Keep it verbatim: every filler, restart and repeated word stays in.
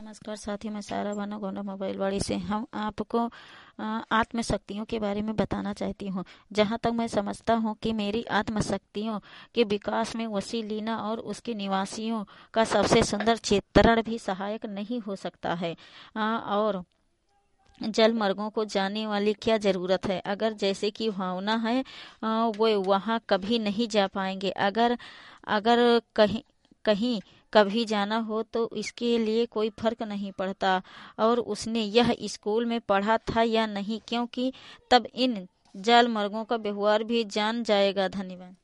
नमस्कार साथी, मैं सारा बानो गोंडा मोबाइल वाड़ी से हम आपको अ, आत्मशक्तियों के बारे में बताना चाहती हूँ। जहाँ तक मैं समझता हूँ कि मेरी आत्मशक्तियों के विकास में वसी लीना और उसके निवासियों का सबसे सुंदर चित्रण भी सहायक नहीं हो सकता है। अ, और जल मार्गों को जाने वाली क्या जरूरत है, अगर जैसे कि भावना है अ, वो वहाँ कभी नहीं जा पाएंगे। अगर अगर कहीं कहीं कभी जाना हो तो इसके लिए कोई फर्क नहीं पड़ता और उसने यह स्कूल में पढ़ा था या नहीं, क्योंकि तब इन जल मार्गों का व्यवहार भी जान जाएगा। धन्यवाद।